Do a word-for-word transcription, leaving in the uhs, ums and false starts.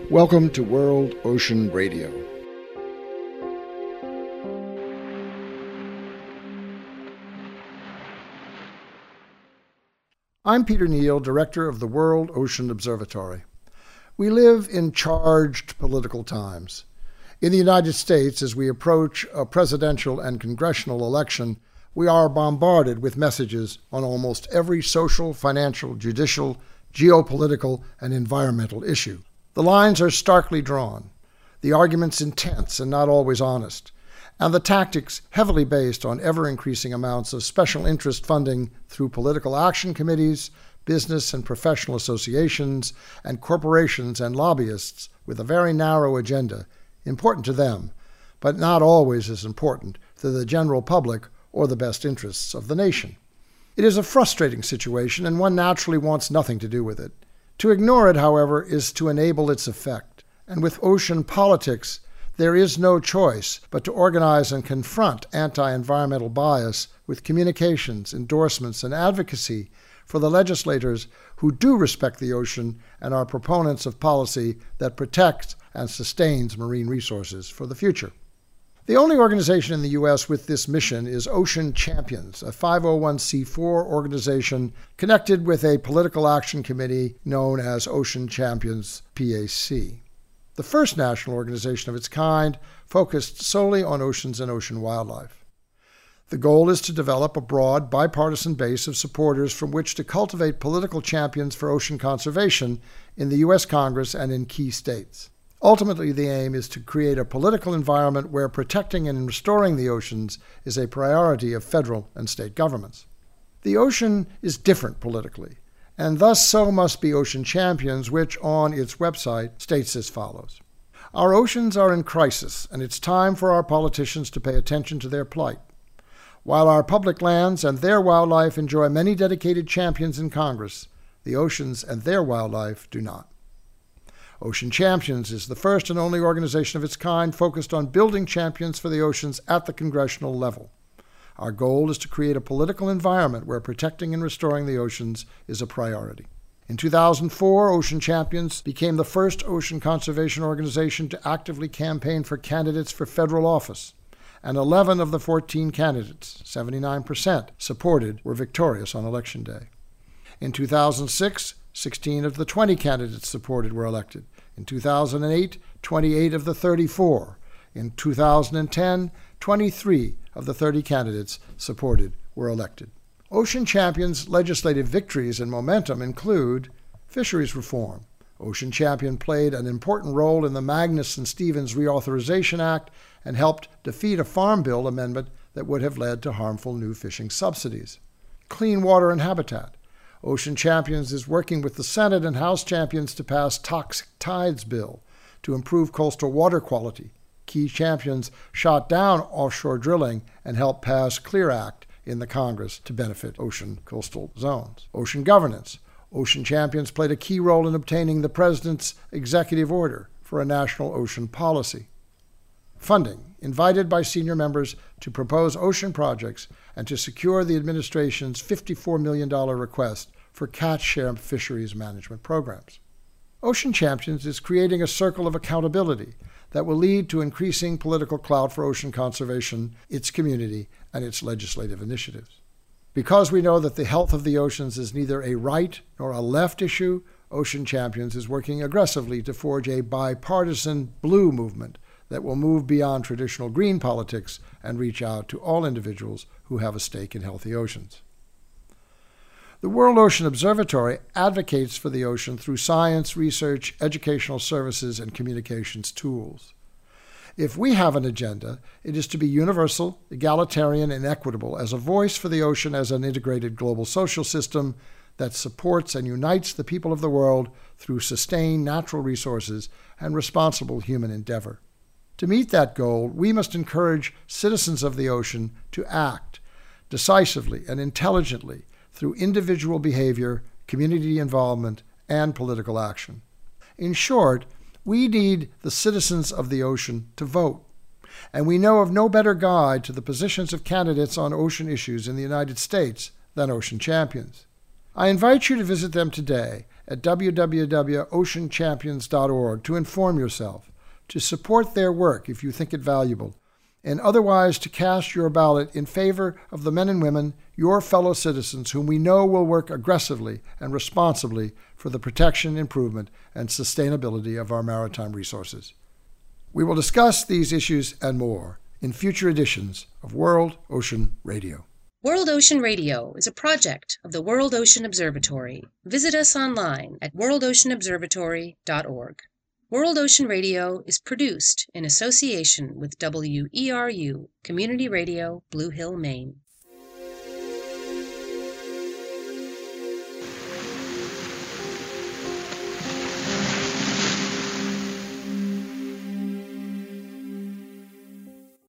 Welcome to World Ocean Radio. I'm Peter Neal, Director of the World Ocean Observatory. We live in charged political times. In the United States, as we approach a presidential and congressional election, we are bombarded with messages on almost every social, financial, judicial, geopolitical, and environmental issue. The lines are starkly drawn, the arguments intense and not always honest, and the tactics heavily based on ever-increasing amounts of special interest funding through political action committees, business and professional associations, and corporations and lobbyists with a very narrow agenda, important to them, but not always as important to the general public or the best interests of the nation. It is a frustrating situation, and one naturally wants nothing to do with it. To ignore it, however, is to enable its effect. And with ocean politics, there is no choice but to organize and confront anti-environmental bias with communications, endorsements, and advocacy for the legislators who do respect the ocean and are proponents of policy that protects and sustains marine resources for the future. The only organization in the U S with this mission is Ocean Champions, a five oh one c four organization connected with a political action committee known as Ocean Champions P A C. The first national organization of its kind focused solely on oceans and ocean wildlife. The goal is to develop a broad, bipartisan base of supporters from which to cultivate political champions for ocean conservation in the U S Congress and in key states. Ultimately, the aim is to create a political environment where protecting and restoring the oceans is a priority of federal and state governments. The ocean is different politically, and thus so must be Ocean Champions, which on its website states as follows. Our oceans are in crisis, and it's time for our politicians to pay attention to their plight. While our public lands and their wildlife enjoy many dedicated champions in Congress, the oceans and their wildlife do not. Ocean Champions is the first and only organization of its kind focused on building champions for the oceans at the congressional level. Our goal is to create a political environment where protecting and restoring the oceans is a priority. In two thousand four, Ocean Champions became the first ocean conservation organization to actively campaign for candidates for federal office, and eleven of the fourteen candidates, seventy-nine percent, supported were victorious on Election Day. In two thousand six, sixteen of the twenty candidates supported were elected. In two thousand eight, twenty-eight of the thirty-four. In two thousand ten, twenty-three of the thirty candidates supported were elected. Ocean Champions' legislative victories and momentum include fisheries reform. Ocean Champion played an important role in the Magnuson-Stevens Reauthorization Act and helped defeat a Farm Bill amendment that would have led to harmful new fishing subsidies. Clean water and habitat. Ocean Champions is working with the Senate and House champions to pass Toxic Tides Bill to improve coastal water quality. Key champions shot down offshore drilling and helped pass CLEAR Act in the Congress to benefit ocean coastal zones. Ocean governance. Ocean Champions played a key role in obtaining the President's executive order for a national ocean policy. Funding, invited by senior members to propose ocean projects and to secure the administration's fifty-four million dollars request for catch share fisheries management programs. Ocean Champions is creating a circle of accountability that will lead to increasing political clout for ocean conservation, its community, and its legislative initiatives. Because we know that the health of the oceans is neither a right nor a left issue, Ocean Champions is working aggressively to forge a bipartisan blue movement that will move beyond traditional green politics and reach out to all individuals who have a stake in healthy oceans. The World Ocean Observatory advocates for the ocean through science, research, educational services, and communications tools. If we have an agenda, it is to be universal, egalitarian, and equitable as a voice for the ocean as an integrated global social system that supports and unites the people of the world through sustained natural resources and responsible human endeavor. To meet that goal, we must encourage citizens of the ocean to act decisively and intelligently through individual behavior, community involvement, and political action. In short, we need the citizens of the ocean to vote, and we know of no better guide to the positions of candidates on ocean issues in the United States than Ocean Champions. I invite you to visit them today at w w w dot ocean champions dot org to inform yourself, to support their work if you think it valuable, and otherwise to cast your ballot in favor of the men and women, your fellow citizens, whom we know will work aggressively and responsibly for the protection, improvement, and sustainability of our maritime resources. We will discuss these issues and more in future editions of World Ocean Radio. World Ocean Radio is a project of the World Ocean Observatory. Visit us online at world ocean observatory dot org. World Ocean Radio is produced in association with W E R U Community Radio, Blue Hill, Maine.